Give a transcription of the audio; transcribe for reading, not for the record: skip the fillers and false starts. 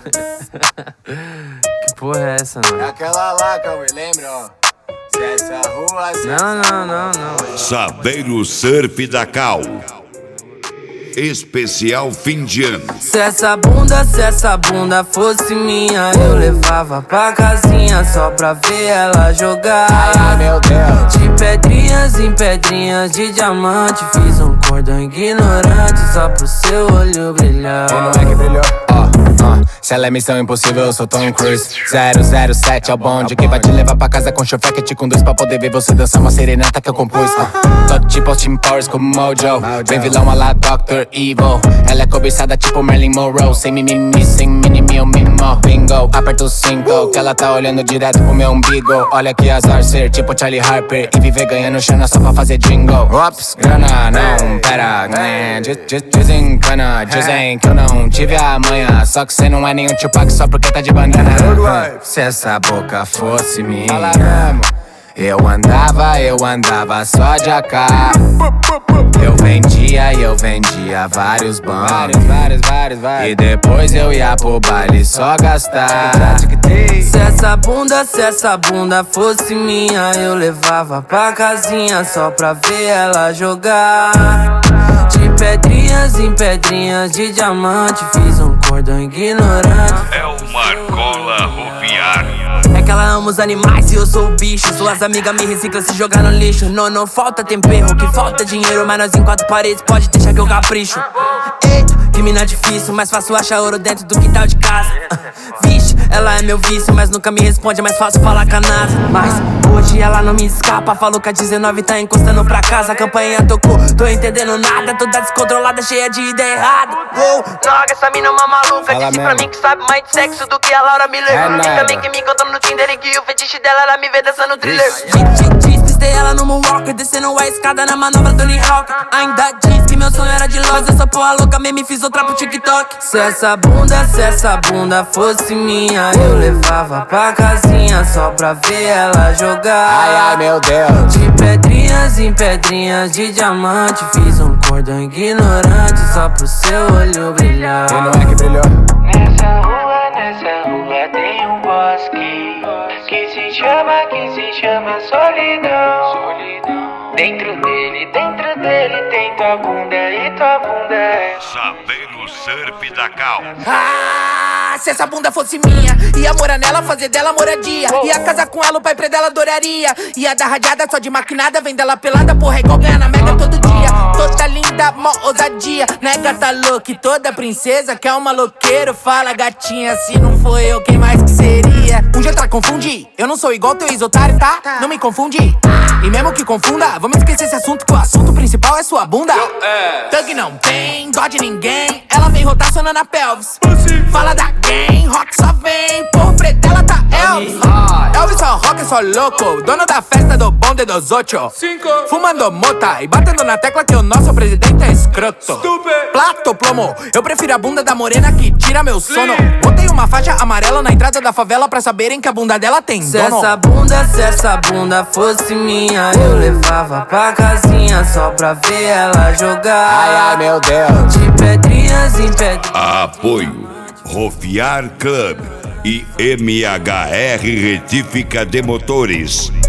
Que porra é essa, mano? É aquela lá, Cauê, lembra, ó? Se essa rua, se Não. Saveiro Surf da Cal. Especial fim de ano. Se essa bunda fosse minha, eu levava pra casinha só pra ver ela jogar. Ai, meu Deus. De pedrinhas em pedrinhas de diamante, fiz um cordão ignorante só pro seu olho brilhar. E não é que brilhou, se ela é missão impossível, eu sou Tom Cruise. 007 é o bonde que vai te levar pra casa com chofequete com dois pra poder ver você dançar uma serenata que eu compus. Tô tipo Austin Powers como Mojo. Vem vilão a lá Dr. Evil. Ela é cobiçada tipo Marilyn Monroe. Sem mimimi, sem mini eu mimo. Bingo, aperta o 5 que ela tá olhando direto pro meu umbigo. Olha que azar ser tipo Charlie Harper e viver ganhando chana só pra fazer jingle. Ops, grana, não, pera, desencana. Dizem que eu não tive a manha, só que cê não é nenhum Tupac só porque tá de bandana. Se essa boca fosse minha, eu andava só de AK. Eu vendia vários bancos, e depois eu ia pro baile só gastar. Se essa bunda fosse minha, eu levava pra casinha só pra ver ela jogar. De pedrinhas em pedrinhas de diamante, fiz um cordão ignorante. É o Marcola Roviário. É que ela ama os animais e eu sou o bicho. Suas amigas me reciclam se jogar no lixo. Não falta tempero, que falta dinheiro, mas nós em quatro paredes pode deixar que eu capricho. Eita, que mina difícil, mais fácil achar ouro dentro do quintal de casa. Vixe, ela é meu vício, mas nunca me responde, é mais fácil falar com a NASA. Mas hoje ela não me escapa, falou que a 19 tá encostando pra casa. A campanha tocou, tô entendendo nada, toda descontrolada, cheia de ideia errada. Droga, essa mina é uma maluca, disse pra mim que sabe mais de sexo do que a Laura Miller. Disse também que me encontrou no Tinder e que o fetiche dela era me ver dançando thriller. Despistei ela no moonwalker, descendo a escada na manobra Tony Hawk. Ainda diz que meu sonho era de longe, essa porra louca mesmo fiz outra pro TikTok. Se essa bunda fosse minha, eu levava pra casinha só pra ver ela jogar. Ai, meu Deus. De pedrinhas em pedrinhas de diamante, fiz um cordão ignorante só pro seu olho brilhar. E não é que brilhou. Nessa rua tem um bosque que se chama solidão. Dentro dele tem tua bunda e tua bunda é Saveiro Surf da Cal. Se essa bunda fosse minha, ia morar nela, fazer dela moradia. Ia casar com ela, o pai dela adoraria. Ia dar radiada só de maquinada, vem dela pelada, porra, é igual ganhar na mega todo dia. Toda linda, mó ousadia, né gata louca? E toda princesa quer um maloqueiro. Fala gatinha, se não for eu, quem mais que seria? Um dia tá confundir, eu não sou igual teu ex-otário, tá? Não me confunde. E mesmo que confunda, vamos esquecer esse assunto, que o assunto principal é sua bunda. Thug não tem dó de ninguém, ela vem rotacionando a pelvis. Fala da gang, rock só vem, por preto ela tá Elvis. Elvis só rock, só louco, dono da festa do bonde dos ocho. Fumando mota e batendo na tecla que o nosso presidente é escroto. Plato plomo, eu prefiro a bunda da morena que tira meu sono. Botei uma faixa amarela na entrada da favela pra saberem que a bunda dela tem Se dono. essa bunda fosse minha, eu levava pra casinha só pra ver ela jogar. Ai, meu Deus. De pedrinhas em pedrinhas. Apoio Roviar Club e MHR Retífica de Motores.